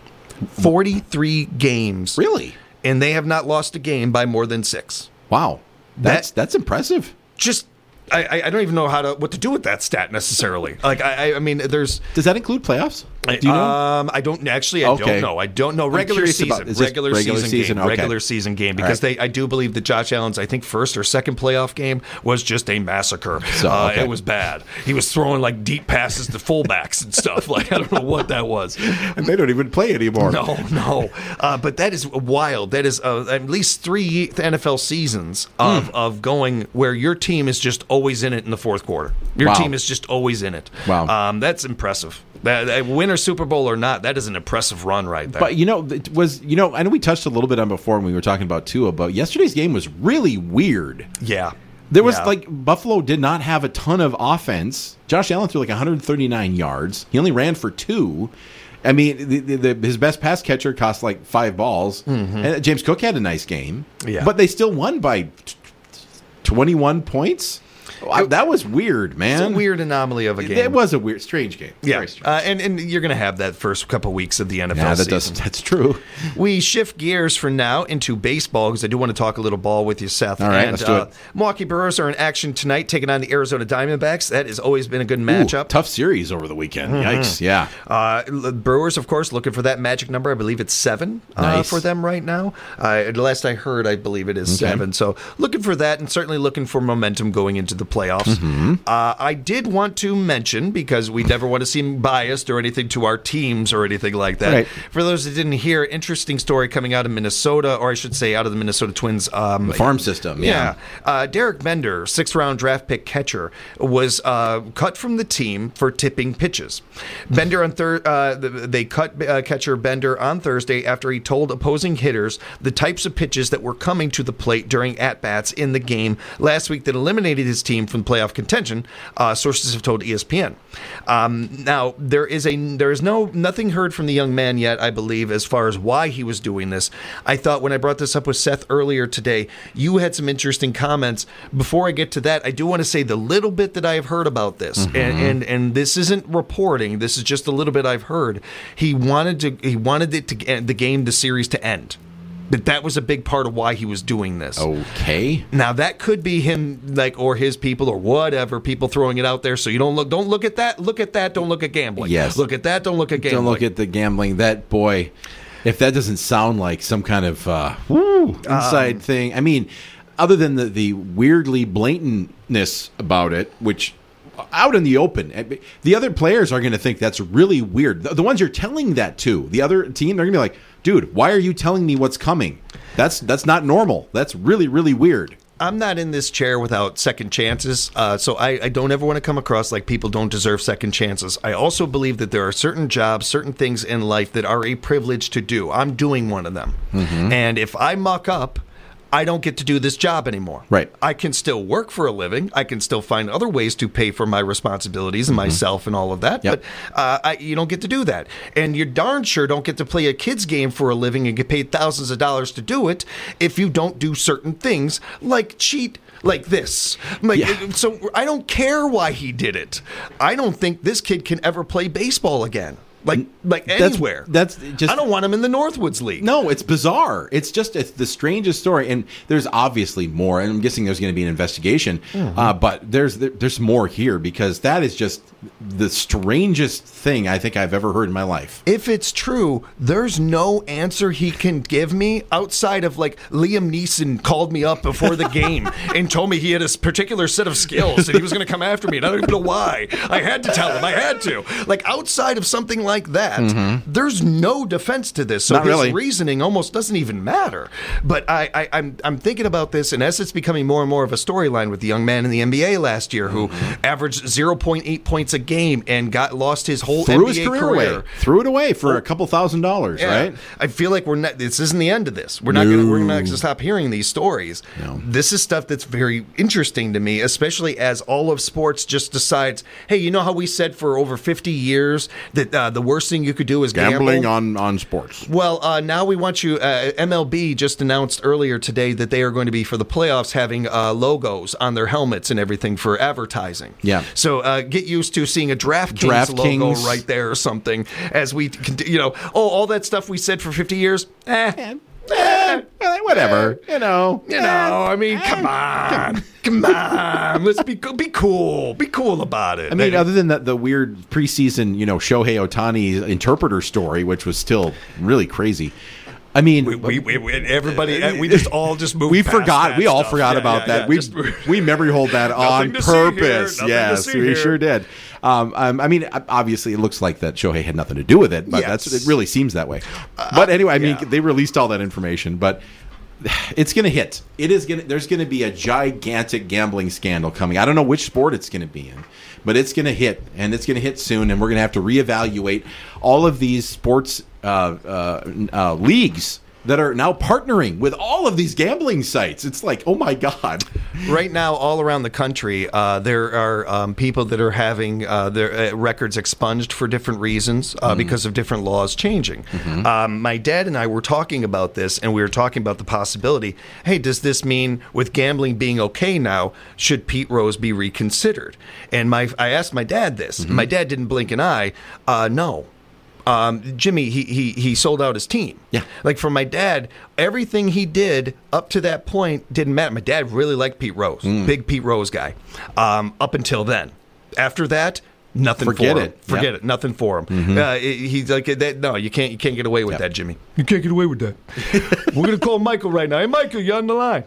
forty-three games. Really? And they have not lost a game by more than six. Wow. That's That- that's impressive. Just, I, I- I don't even know how to what to do with that stat necessarily. Like, I, I mean, there's. Does that include playoffs? Do you know? Um, I don't actually. I Okay. don't know. I don't know. Regular curious season, about- is this regular, regular season, season? game, Okay. regular season game. Because right. they, I do believe that Josh Allen's, I think, first or second playoff game was just a massacre. So, uh, okay. It was bad. He was throwing like deep passes to fullbacks and stuff. Like I don't know what that was. And they don't even play anymore. No, no. Uh, but that is wild. That is uh, at least three N F L seasons of, Hmm. of going where your team is just always in it in the fourth quarter. Your Wow. team is just always in it. Wow. Um, that's impressive. That, that win or Super Bowl or not, that is an impressive run right there. But you know, it was you know, I know we touched a little bit on before when we were talking about Tua, but yesterday's game was really weird. yeah. There was Yeah. like Buffalo did not have a ton of offense. Josh Allen threw like one hundred thirty-nine yards. He only ran for two. I mean, the, the, the, his best pass catcher cost like five balls. And James Cook had a nice game. Yeah. But they still won by t- twenty-one points. Wow, that was weird, man. It's a weird anomaly of a game. It was a weird, strange game. Yeah, Very strange. uh, and and you're going to have that first couple weeks of the N F L yeah, that season. does. That's true. We shift gears for now into baseball because I do want to talk a little ball with you, Seth. All right, and, let's do uh, it. Milwaukee Brewers are in action tonight, taking on the Arizona Diamondbacks. That has always been a good Ooh, matchup. tough series over the weekend. Yikes! Yeah. Uh, the Brewers, of course, looking for that magic number. I believe it's seven uh, Nice. for them right now. Uh, the last I heard, I believe it is seven. So looking for that, and certainly looking for momentum going into the playoffs. Mm-hmm. Uh, I did want to mention, because we never want to seem biased or anything to our teams or anything like that. Right. For those that didn't hear, interesting story coming out of Minnesota, or I should say, out of the Minnesota Twins. Um, The farm system. yeah. Yeah. Uh, Derek Bender, sixth round draft pick catcher, was uh, cut from the team for tipping pitches. Bender on thir- uh, they cut uh, catcher Bender on Thursday after he told opposing hitters the types of pitches that were coming to the plate during at-bats in the game last week that eliminated his team from playoff contention, uh, sources have told E S P N. Um, now, there is a there is no nothing heard from the young man yet, I believe, as far as why he was doing this. I thought when I brought this up with Seth earlier today, you had some interesting comments. Before I get to that, I do want to say the little bit that I have heard about this, and, and and this isn't reporting. This is just a little bit I've heard. He wanted to he wanted it to end, the game, the series to end. But that was a big part of why he was doing this. Okay. Now that could be him, like, or his people, or whatever, people throwing it out there. So you don't look, don't look at that. Look at that. Don't look at gambling. Yes. Look at that. Don't look at gambling. Don't look at the gambling. That boy, if that doesn't sound like some kind of uh, woo, inside Um, thing. I mean, other than the, the weirdly blatantness about it, which out in the open, the other players are going to think that's really weird. The, the ones you're telling that to, the other team, they're going to be like, dude, why are you telling me what's coming? That's that's not normal. That's really, really weird. I'm not in this chair without second chances, uh, so I, I don't ever want to come across like people don't deserve second chances. I also believe that there are certain jobs, certain things in life that are a privilege to do. I'm doing one of them. Mm-hmm. And if I muck up, I don't get to do this job anymore. Right. I can still work for a living. I can still find other ways to pay for my responsibilities and myself and all of that. Yep. But uh, I, you don't get to do that. And you darn sure don't get to play a kid's game for a living and get paid thousands of dollars to do it if you don't do certain things like cheat like this. Like, Yeah. So I don't care why he did it. I don't think this kid can ever play baseball again. Like, like That's- anywhere. that's just- I don't want him in the Northwoods League. No, it's bizarre. It's just it's the strangest story, and there's obviously more. And I'm guessing there's going to be an investigation, uh, but there's there, there's more here because that is just the strangest thing I think I've ever heard in my life. If it's true, there's no answer he can give me outside of like Liam Neeson called me up before the game and told me he had a particular set of skills and he was going to come after me, and I don't even know why. I had to tell him. I had to. Like outside of something like like that, mm-hmm. there's no defense to this. So Not his really. reasoning almost doesn't even matter. But I, I, I'm I'm thinking about this, and as it's becoming more and more of a storyline with the young man in the N B A last year who mm-hmm. averaged zero point eight points a game and got lost his whole Threw N B A his career, career. away. Threw it away for oh. a couple thousand dollars, yeah. right? I feel like we're not. This isn't the end of this. We're not no. going. We're not going to stop hearing these stories. No. This is stuff that's very interesting to me, especially as all of sports just decides, hey, you know how we said for over fifty years that uh, the worst thing you could do is gambling gamble? on on sports. Well, uh, now we want you. Uh, M L B just announced earlier today that they are going to be for the playoffs having uh, logos on their helmets and everything for advertising. Yeah. So uh, get used to seeing a DraftKings Draft logo Kings. right there or something as we, you know, oh, all that stuff we said for fifty years. Eh. Eh, whatever, you know. You know, I mean, come on, come on. Let's be be cool, be cool about it. I mean, other than the, the weird preseason, you know, Shohei Ohtani interpreter story, which was still really crazy. I mean, we, we, we, we everybody, we just all just moved. We past forgot. that We all stuff. forgot yeah, about yeah, that. yeah, we just, we memory hold that on purpose. Yes, we here. sure did. Um, um, I mean, obviously, it looks like that Shohei had nothing to do with it, but yes. that's it. Really seems that way. But anyway, I mean, yeah. they released all that information, but. It's going to hit. It is going. There's going to be a gigantic gambling scandal coming. I don't know which sport it's going to be in, but it's going to hit, and it's going to hit soon. And we're going to have to reevaluate all of these sports uh, uh, uh, leagues that are now partnering with all of these gambling sites. It's like, oh my God. Right now, all around the country, uh, there are um, people that are having uh, their uh, records expunged for different reasons uh, mm-hmm. because of different laws changing. Mm-hmm. Um, my dad and I were talking about this, and we were talking about the possibility, hey, does this mean with gambling being okay now, should Pete Rose be reconsidered? And my I asked my dad this. Mm-hmm. My dad didn't blink an eye. Uh, no. Um, Jimmy, he, he he sold out his team. Yeah. Like for my dad, everything he did up to that point didn't matter. My dad really liked Pete Rose, mm. big Pete Rose guy. Um, up until then, after that, nothing Forget for him. it. Forget yep. it. Nothing for him. Mm-hmm. Uh, he's like that. No, you can't. You can't get away with yep. that, Jimmy. You can't get away with that. We're gonna call Michael right now. Hey, Michael, you on the line?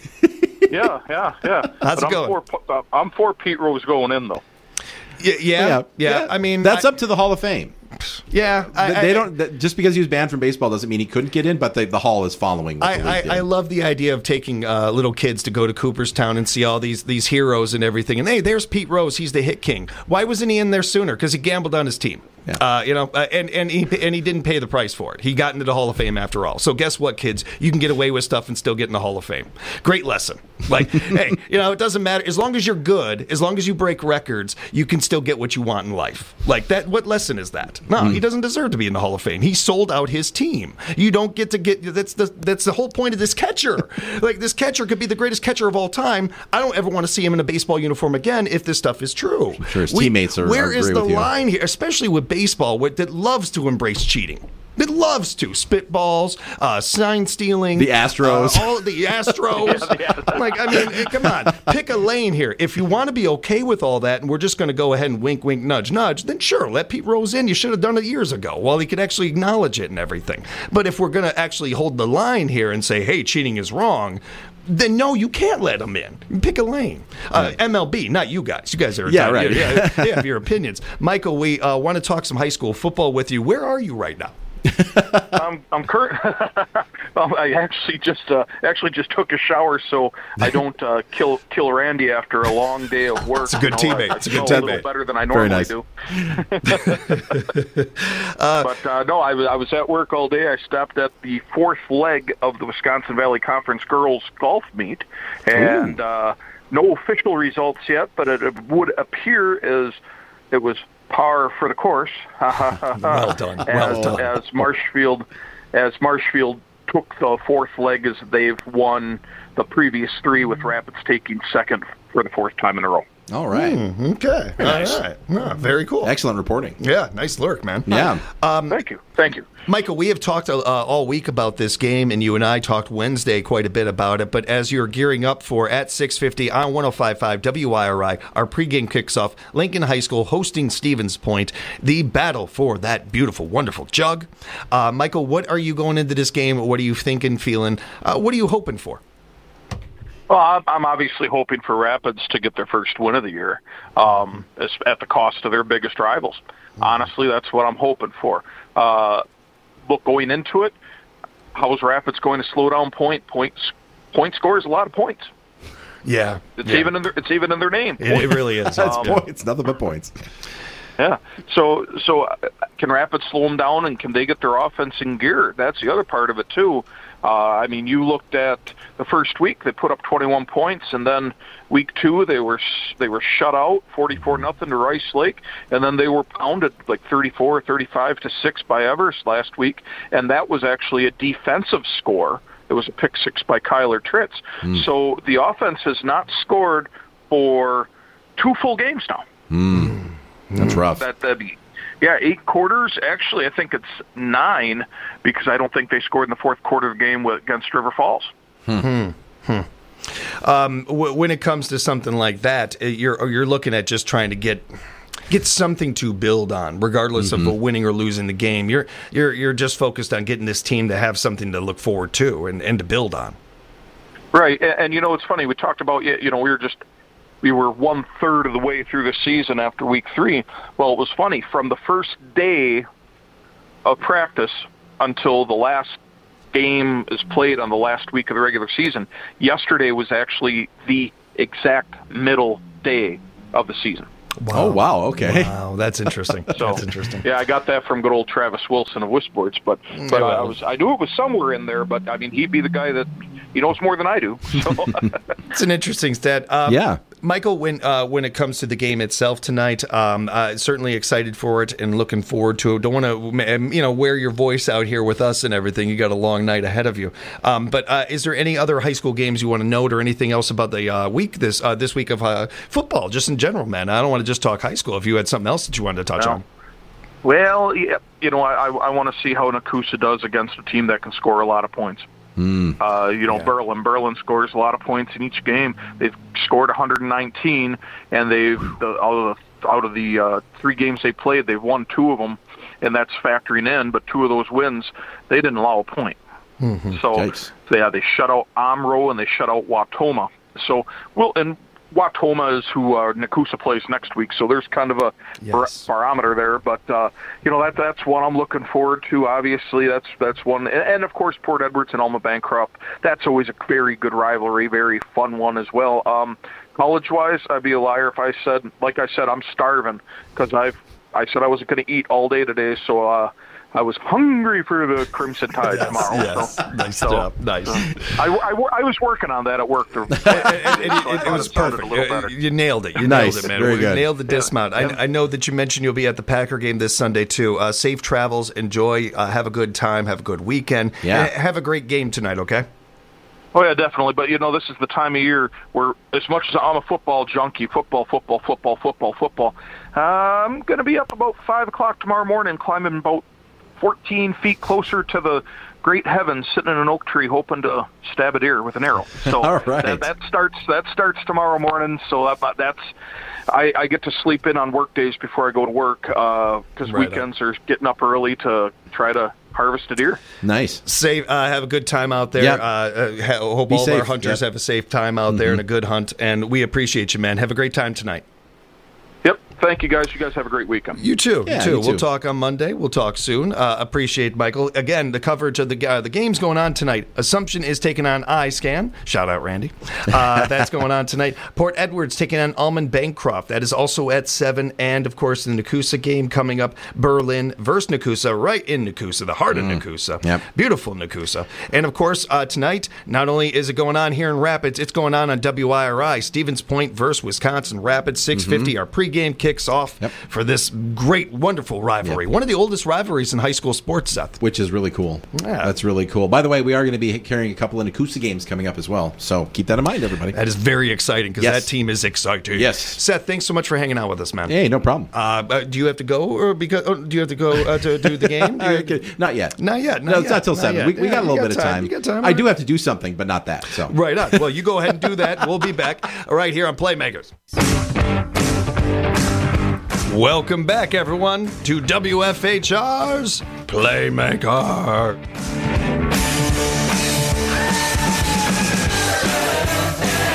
Yeah, yeah, yeah. How's but it I'm going? For, I'm for Pete Rose going in though. Yeah, yeah, yeah. yeah. I mean, that's I, up to the Hall of Fame. Yeah, I, they I, don't. That, just because he was banned from baseball doesn't mean he couldn't get in. But the, the Hall is following. What the I, league did. I, I love the idea of taking uh, little kids to go to Cooperstown and see all these these heroes and everything. And hey, there's Pete Rose. He's the hit king. Why wasn't he in there sooner? Because he gambled on his team. Yeah. Uh, you know, uh, and and he and he didn't pay the price for it. He got into the Hall of Fame after all. So guess what, kids? You can get away with stuff and still get in the Hall of Fame. Great lesson. Like, hey, you know, it doesn't matter as long as you're good, as long as you break records, you can still get what you want in life. Like that. What lesson is that? No, mm. he doesn't deserve to be in the Hall of Fame. He sold out his team. You don't get to get. That's the that's the whole point of this catcher. Like this catcher could be the greatest catcher of all time. I don't ever want to see him in a baseball uniform again if this stuff is true. I'm sure his we, teammates are. Where agree is the with you. line here, especially with baseball, with, that loves to embrace cheating? It loves to spitballs, uh, sign stealing, the Astros, uh, all the Astros. yeah, the Astros. Like, I mean, come on, pick a lane here. If you want to be okay with all that, and we're just going to go ahead and wink, wink, nudge, nudge, then sure, let Pete Rose in. You should have done it years ago, while he could actually acknowledge it and everything. But if we're going to actually hold the line here and say, hey, cheating is wrong, then no, you can't let them in. Pick a lane. Uh, M L B, not you guys. You guys are yeah, right. Yeah, yeah, have your opinions. Michael, we uh, want to talk some high school football with you. Where are you right now? I'm I'm current. I actually just uh, actually just took a shower, so I don't uh, kill kill Randy after a long day of work. It's a good teammate. It's a good teammate. A little better than I normally nice. do. uh, but uh, no, I was I was at work all day. I stopped at the fourth leg of the Wisconsin Valley Conference girls golf meet, and uh, no official results yet, but it would appear as it was par for the course. Well done. As, well done. As Marshfield, as Marshfield took the fourth leg, as they've won the previous three, with Rapids taking second for the fourth time in a row. All right. Mm, okay. Nice. All right. Yeah, very cool. Excellent reporting. Yeah. Nice lurk, man. Yeah. Um, Thank you. Thank you. Michael, we have talked uh, all week about this game, and you and I talked Wednesday quite a bit about it. But as you're gearing up for at six fifty on one oh five point five W I R I, our pregame kicks off. Lincoln High School hosting Stevens Point, the battle for that beautiful, wonderful jug. Uh, Michael, what are you going into this game? What are you thinking, feeling? Uh, what are you hoping for? Well, I'm- I'm obviously hoping for Rapids to get their first win of the year, um, as- at the cost of their biggest rivals. Honestly, that's what I'm hoping for. Uh, look, going into it, how is Rapids going to slow down point? Points, point scores a lot of points. Yeah, It's yeah. even in their it's even in their name. It, it really is. That's Um, points, nothing but points. Yeah. So so uh, can Rapids slow them down, and can they get their offense in gear? That's the other part of it too. Uh, I mean, you looked at the first week; they put up twenty-one points, and then week two they were they were shut out, forty-four nothing to Rice Lake, and then they were pounded like thirty-four, thirty-five to six by Everest last week, and that was actually a defensive score. It was a pick six by Kyler Tritz. Mm. So the offense has not scored for two full games now. Mm. That's rough. That that'd be, yeah, eight quarters. Actually, I think it's nine because I don't think they scored in the fourth quarter of the game with, against River Falls. Hmm. Hmm. Um, w- when it comes to something like that, uh, you're you're looking at just trying to get get something to build on, regardless Mm-hmm. of a winning or losing the game. You're you're you're just focused on getting this team to have something to look forward to and, and to build on. Right, and, and you know it's funny. We talked about you know we were just we were one third of the way through the season after week three. Well, it was funny from the first day of practice until the last game is played on the last week of the regular season. Yesterday was actually the exact middle day of the season. Oh, wow, okay. Wow, that's interesting. So, That's interesting. Yeah, I got that from good old Travis Wilson of Wisbords, but but I, I well. was I knew it was somewhere in there, but I mean he'd be the guy that he knows more than I do. So It's an interesting stat. Um, Yeah. Michael, when uh, when it comes to the game itself tonight, um, uh, certainly excited for it and looking forward to it. Don't want to, you know, wear your voice out here with us and everything. You got a long night ahead of you. Um, but uh, is there any other high school games you want to note, or anything else about the uh, week this uh, this week of uh, football, just in general, man? I don't want to just talk high school. If you had something else that you wanted to touch No. on. well, yeah, you know, I I want to see how Nakusa does against a team that can score a lot of points. Mm. Uh, you know, Yeah. Berlin. Berlin scores a lot of points in each game. They've scored one hundred nineteen, and they've the, out of the out of the uh, three games they played, they've won two of them, and that's factoring in. But two of those wins, they didn't allow a point. Mm-hmm. So Yikes. yeah, they shut out Amro and they shut out Watoma. So well, and Watoma is who uh, Nakusa plays next week. So there's kind of a bar- Yes. barometer there. But uh, you know that that's one I'm looking forward to. Obviously, that's that's one, and, and of course Port Edwards and Alma Bancroft. That's always a very good rivalry, very fun one as well. Um, college-wise, I'd be a liar if I said, like I said, I'm starving because I've I said I wasn't going to eat all day today. So. Uh, I was hungry for the Crimson Tide tomorrow. Yes. So, Nice so, job. Nice. I, I, I was working on that at work. To, And- and it, so I it, it thought was sounded perfect. A little Uh, better. You nailed it. You Nice. nailed it, man. Very We good. nailed the dismount. I, I know that you mentioned you'll be at the Packer game this Sunday too. Uh, safe travels. Enjoy. Uh, have a good time. Have a good weekend. Yeah. And have a great game tonight. Okay. Oh yeah, definitely. But you know, this is the time of year where, as much as I'm a football junkie, football, football, football, football, football, uh, I'm going to be up about five o'clock tomorrow morning, climbing about fourteen feet closer to the great heavens, sitting in an oak tree, hoping to stab a deer with an arrow. So All right. that, that starts that starts tomorrow morning. So that, that's I, I get to sleep in on work days before I go to work because Right weekends are getting up early to try to harvest a deer. Nice. Safe. Uh, have a good time out there. Yep. Uh, uh, ha- hope Be all of our safe. hunters Yep. have a safe time out there and a good hunt. And we appreciate you, man. Have a great time tonight. Yep. Thank you, guys. You guys have a great weekend. You too. Yeah, you too. you We'll too. talk on Monday. We'll talk soon. Uh, appreciate Michael. Again, the coverage of the uh, the games going on tonight. Assumption is taking on iScan. Shout out, Randy. Uh, that's going on tonight. Port Edwards taking on Almond Bancroft. That is also at seven. And, of course, the Nakusa game coming up. Berlin versus Nakusa, right in Nakusa, the heart of Nakusa. Yep. Beautiful Nakusa. And, of course, uh, tonight, not only is it going on here in Rapids, it's going on on W I R I. Stevens Point versus Wisconsin Rapids, six fifty. Our pregame kicks off Yep. for this great, wonderful rivalry. Yep. One of the oldest rivalries in high school sports, Seth. Which is really cool. Yeah. That's really cool. By the way, we are going to be carrying a couple of Nakusa games coming up as well. So keep that in mind, everybody. That is very exciting because Yes. that team is exciting. Yes. Seth, thanks so much for hanging out with us, man. Hey, no problem. Uh, uh, do you have to go, or because oh, do you have to go uh, to do the game? Do you- Okay, not yet. Not yet. Not no, it's yet, not till not seven. yet. We, we Yeah, got a you little bit of time. time. You got time. I do have to do something, but not that. So Right on. Well, you go ahead and do that. We'll be back right here on Playmakers. Welcome back, everyone, to W F H R's Playmaker.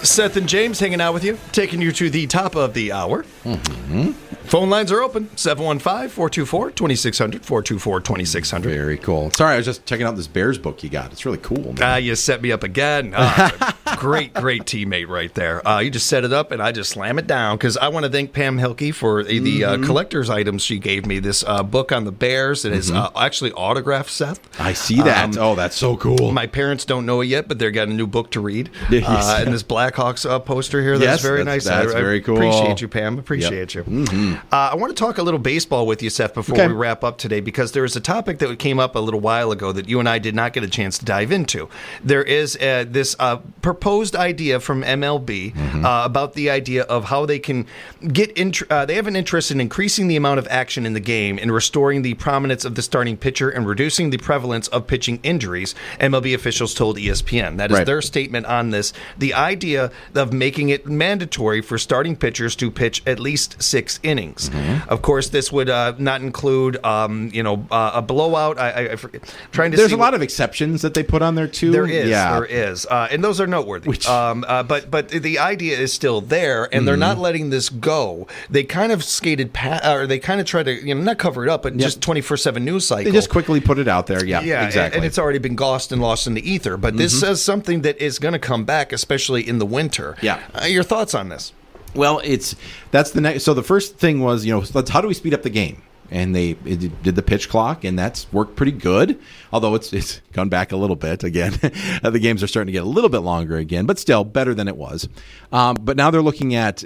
Seth and James hanging out with you, taking you to the top of the hour. Mm-hmm. Phone lines are open, seven one five, four two four, two six zero zero, four two four, two six zero zero. Very cool. Sorry, I was just checking out this Bears book you got. It's really cool. Ah, uh, you set me up again. Uh, great, great teammate right there. Uh, you just set it up, and I just slam it down, because I want to thank Pam Hilke for the mm-hmm. uh, collector's items she gave me. This uh, book on the Bears. It mm-hmm. is uh, actually autographed, Seth. I see that. Um, oh, that's so cool. My parents don't know it yet, but they've got a new book to read. Uh, and this Blackhawks uh, poster here, that's yes, very that's, nice. That's I, very cool. Appreciate you, Pam. Appreciate yep. you. Mm-hmm. Uh, I want to talk a little baseball with you, Seth, before okay. we wrap up today, because there is a topic that came up a little while ago that you and I did not get a chance to dive into. There is uh, this uh, proposed idea from M L B mm-hmm. uh, about the idea of how they can get int- uh, they have an interest in increasing the amount of action in the game and restoring the prominence of the starting pitcher and reducing the prevalence of pitching injuries, M L B officials told E S P N. That is right. their statement on this. The idea of making it mandatory for starting pitchers to pitch at least six innings. Mm-hmm. Of course, this would uh, not include, um, you know, uh, a blowout. I, I, I forget, trying to There's see a lot what, of exceptions that they put on there too. There is, yeah. there is, uh, and those are noteworthy. Which, um, uh, but but the idea is still there, and mm-hmm. they're not letting this go. They kind of skated past, or they kind of try to, you know, not cover it up, but yep. just twenty-four seven news cycle. They just quickly put it out there. Yeah, yeah, exactly. And it's already been lost and lost in the ether. But this mm-hmm. is something that is going to come back, especially in the winter. Yeah. Uh, your thoughts on this? Well, it's that's the next. So the first thing was, you know, let's how do we speed up the game? And they it did the pitch clock, and that's worked pretty good. Although it's it's gone back a little bit again. The games are starting to get a little bit longer again, but still better than it was. Um, but now they're looking at.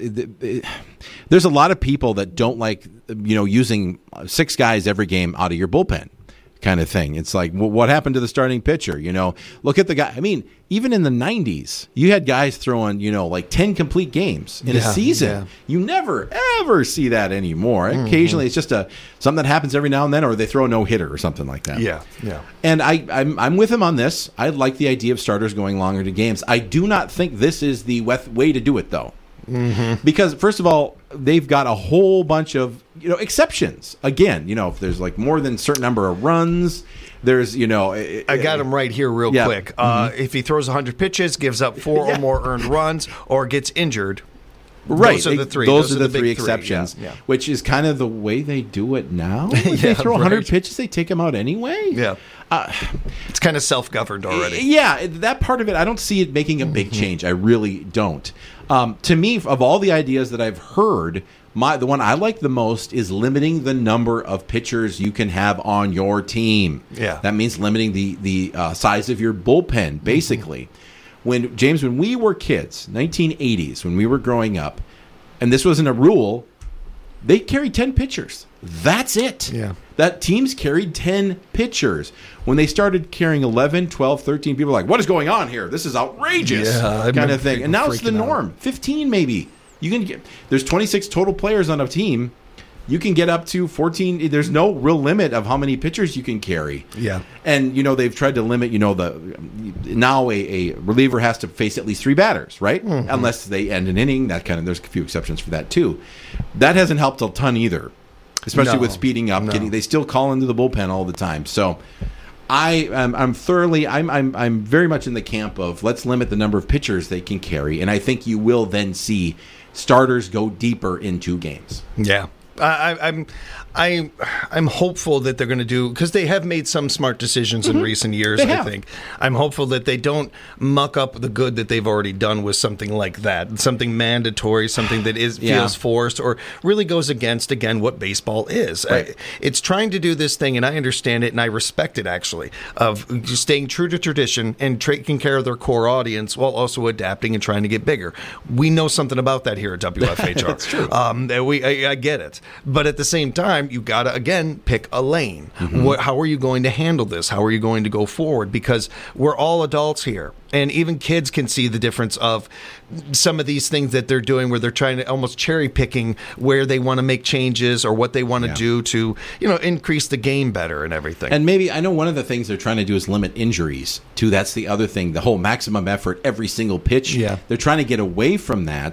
There's a lot of people that don't like, you know, using six guys every game out of your bullpen. Kind of thing. It's like, well, what happened to the starting pitcher? You know, look at the guy. I mean, even in the nineties, you had guys throwing, you know, like ten complete games in yeah, a season. Yeah. You never, ever see that anymore. Mm-hmm. Occasionally, it's just a something that happens every now and then, or they throw a no-hitter or something like that. Yeah, yeah. And I, I'm, I'm with him on this. I like the idea of starters going longer to games. I do not think this is the way to do it, though. Mm-hmm. Because, first of all, they've got a whole bunch of, you know, exceptions. Again, you know, if there's like more than a certain number of runs, there's, you know. It, I got him right here real yeah. quick. Uh, mm-hmm. If he throws one hundred pitches, gives up four yeah. or more earned runs, or gets injured. Right. Those are the three. Those, Those are, are the, the three big exceptions, three. Yeah. Yeah. Which is kind of the way they do it now. If yeah, they throw one hundred right. pitches, they take them out anyway. Yeah. Uh, it's kind of self-governed already. Yeah, that part of it, I don't see it making a big mm-hmm. change. I really don't. Um, to me, of all the ideas that I've heard, my the one I like the most is limiting the number of pitchers you can have on your team. Yeah. That means limiting the, the uh, size of your bullpen, basically. Mm-hmm. When James, when we were kids, nineteen eighties, when we were growing up, and this wasn't a rule, they carried ten pitchers. That's it. Yeah. That teams carried ten pitchers. When they started carrying eleven, twelve, thirteen, people were like, what is going on here? This is outrageous. Yeah, kind of thing. And now it's the norm. Out. fifteen maybe. You can get there's twenty-six total players on a team. You can get up to fourteen. There's no real limit of how many pitchers you can carry. Yeah. And, you know, they've tried to limit, you know, the now a, a reliever has to face at least three batters, right? Mm-hmm. Unless they end an inning. That kind of there's a few exceptions for that, too. That hasn't helped a ton either, especially no, with speeding up. No. Getting They still call into the bullpen all the time. So I, I'm, I'm thoroughly, I'm, I'm, I'm very much in the camp of let's limit the number of pitchers they can carry. And I think you will then see starters go deeper into games. Yeah. I, I'm, I, I'm hopeful that they're going to do, because they have made some smart decisions mm-hmm. in recent years. They I have. think I'm hopeful that they don't muck up the good that they've already done with something like that, something mandatory, something that is yeah. feels forced, or really goes against again what baseball is. Right. I, it's trying to do this thing, and I understand it, and I respect it actually, of staying true to tradition and taking care of their core audience while also adapting and trying to get bigger. We know something about that here at W F H R. That's true. Um, we, I, I get it. But at the same time, you got to, again, pick a lane. Mm-hmm. What, how are you going to handle this? How are you going to go forward? Because we're all adults here. And even kids can see the difference of some of these things that they're doing where they're trying to almost cherry picking where they want to make changes or what they want to yeah. do to, you know, increase the game better and everything. And maybe, I know one of the things they're trying to do is limit injuries, too. That's the other thing, the whole maximum effort, every single pitch. Yeah. They're trying to get away from that.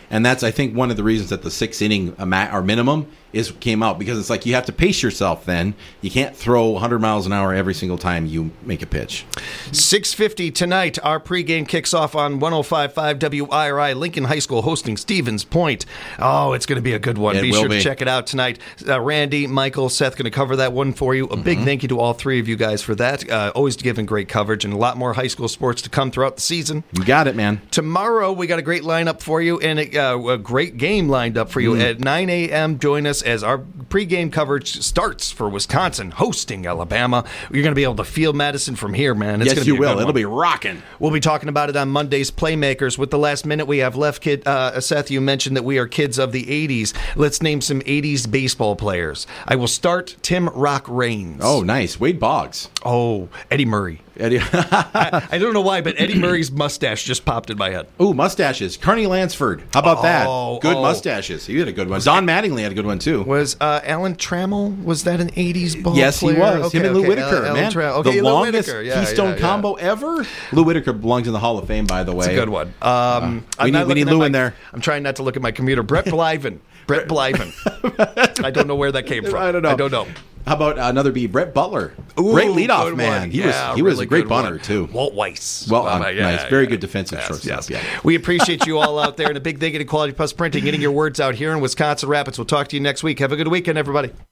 And that's, I think, one of the reasons that the six inning or minimum is came out, because it's like you have to pace yourself then. You can't throw one hundred miles an hour every single time you make a pitch. six fifty tonight, our pregame kicks off on one oh five point five W I R I, Lincoln High School hosting Stevens Point. Oh, it's going to be a good one. It be will sure be. to check it out tonight. Uh, Randy, Michael, Seth going to cover that one for you. A big Mm-hmm. thank you to all three of you guys for that. Uh, always giving great coverage, and a lot more high school sports to come throughout the season. You got it, man. Tomorrow, we got a great lineup for you, and a, uh, a great game lined up for you. Mm. At nine a.m., join us as our pregame coverage starts for Wisconsin hosting Alabama. You're going to be able to feel Madison from here, man. It's Yes, gonna you be a will. good It'll one. be rocking. We'll be talking about it on Monday's Playmakers. With the last minute we have left, kid uh, Seth, you mentioned that we are kids of the eighties. Let's name some eighties baseball players. I will start Tim Rock Raines. Oh, nice. Wade Boggs. Oh, Eddie Murray. Eddie. I, I don't know why, but Eddie Murray's mustache just popped in my head. Ooh, mustaches. Carney Lansford. How about Oh, that? Good oh. mustaches. He had a good one. Don Mattingly had a good one, too. Was uh, Alan Trammell, was that an eighties ball Yes, player? he was. Okay, Him and Lou okay. Whitaker, Alan man. Trammell. Okay, the Lou longest Whitaker. Yeah, Keystone yeah, yeah. combo ever. Lou Whitaker belongs in the Hall of Fame, by the way. It's a good one. Um, we I'm need- not we need looking at Lou my- in there. I'm trying not to look at my computer. Brett Blyven. Brett Blyven. I don't know where that came from. I don't know. I don't know. How about another B? Brett Butler. Ooh, great leadoff good man. one. He Yeah, was he was really a great good bunter one. too. Walt Weiss. Well, Wow, um, yeah, nice, yeah, very yeah. good defensive Yes, shortstop. yes. Yeah. We appreciate you all out there, and a big thank you to Quality Plus Printing, getting your words out here in Wisconsin Rapids. We'll talk to you next week. Have a good weekend, everybody.